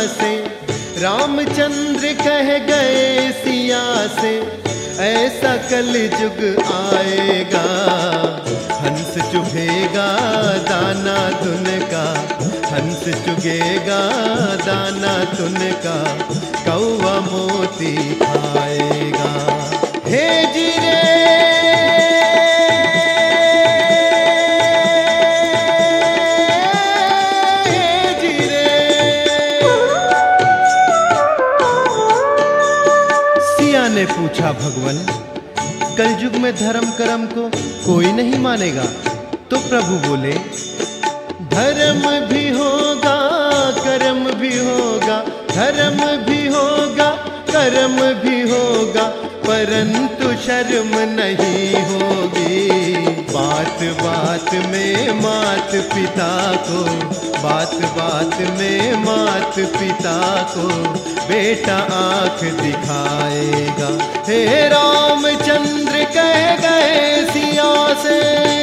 से। रामचंद्र कह गए सिया से, ऐसा कलयुग आएगा, हंस चुभेगा दाना तुन का, हंस चुगेगा दाना तुन का, कौवा मोती खाएगा। हे जीरे ने पूछा, भगवान कलयुग में धर्म कर्म को कोई नहीं मानेगा? तो प्रभु बोले, धर्म भी होगा कर्म भी होगा, धर्म भी होगा कर्म भी होगा, परंतु शर्म नहीं होगी। बात बात में मात पिता को, बात बात में मात पिता को बेटा आंख दिखाएगा। हे रामचंद्र कह गए सिया से,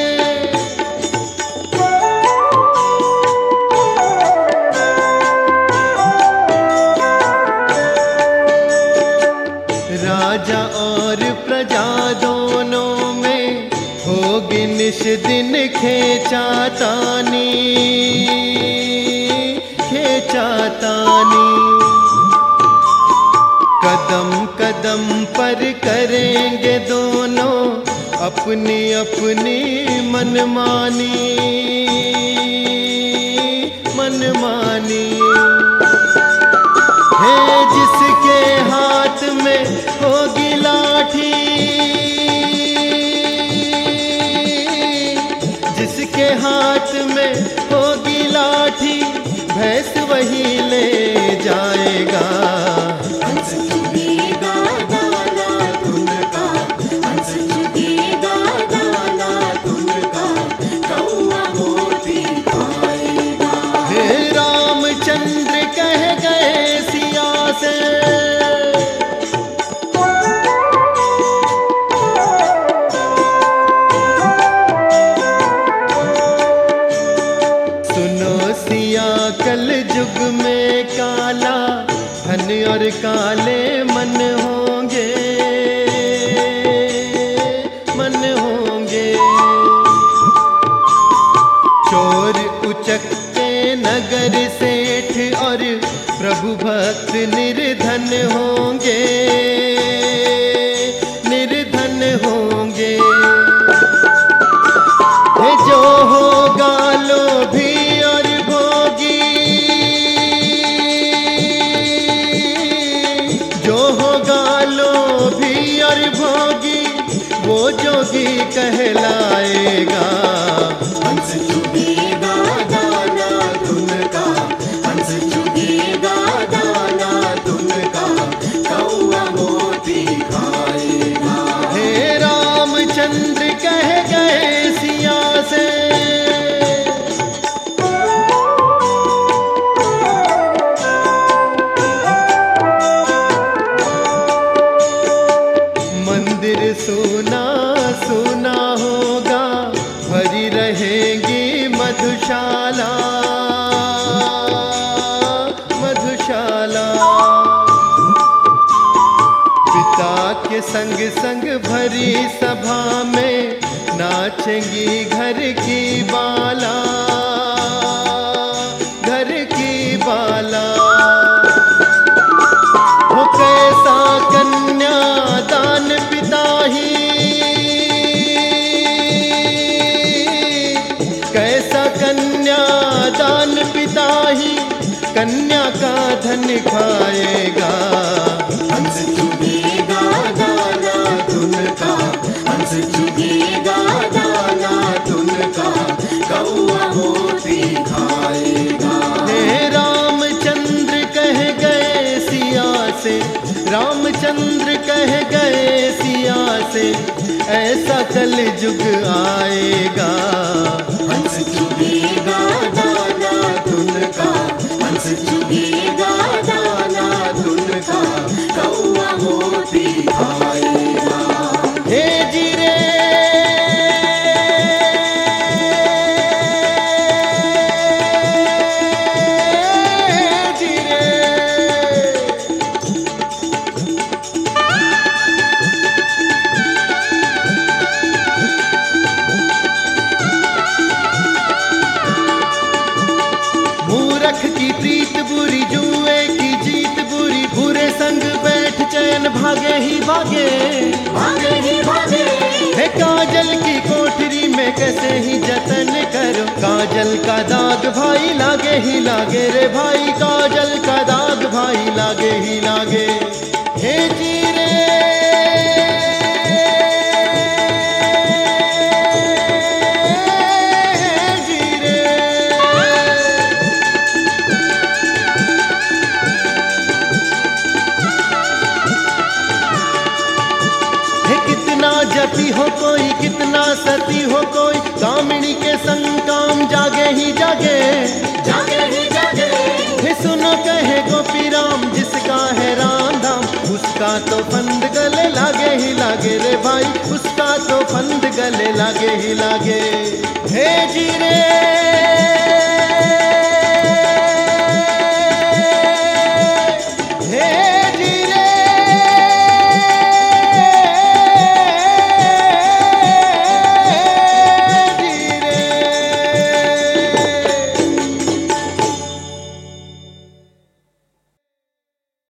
राजा और प्रजा दोनों में होगी निश दिन खेचातानी, खेचातानी। कदम कदम पर करेंगे दोनों अपनी अपनी मनमानी, मनमानी। है जिसके हाथ में होगी लाठी, जिसके हाथ में होगी लाठी, भैंस वही ले जाएगा। हंस चुगेगा दाना तुन का, हंस चुगेगा दाना तुन का, कौवा मोती खाएगा। हे रामचंद्र कह गए सिया से, सुनो सिया कलयुग में काला धन और काले मन होंगे, मन होंगे। चोर उचक्के नगर सेठ और प्रभु भक्त निर्धन होंगे, निर्धन होंगे। हे जो होगा लोभी और भोगी, जो होगा लोभी और भोगी, वो जोगी कहलाएगा। हंस चुगेगा दाना तुन का, हंस चुगेगा दाना तुन का, कौवा मोती खाएगा। हे रामचंद्र कह गए सिया से, मंदिर सोना सोना होगा, भरी रहेगी मधुशाला, मधुशाला। पिता के संग संग भरी सभा में नाचेंगी घर की बाला, घर की बाला। हो कैसा कन्या दान पिता ही, कैसा कन्या दान पिता ही, कन्या का धन खाएगा। हंस चुगेगा दाना तुन का, हंस चुगेगा दाना तुन का, कौवा मोती खाएगा। हे रामचंद्र कह गए सिया से, रामचंद्र कह गए सिया से, ऐसा कलयुग आएगा। हंस चुगेगा दाना तुन का, हंस चुगेगा दाना तुन का, कौवा मोती खाएगा। हे जीरे जीरे काजल की कोठरी में कैसे ही जतन करो, काजल का दाग भाई लागे ही लागे रे भाई, काजल का दाग भाई लागे ही लागे। हे जीरे जपी हो कोई, कितना सती हो कोई, कामिनी के संग काम जागे ही जागे, जागे ही जागे। हे सुनो कहे गोपी राम, जिसका है राम धाम, उसका तो फंद गले लागे ही लागे रे भाई, उसका तो फंद गले लागे ही लागे। हे जीरे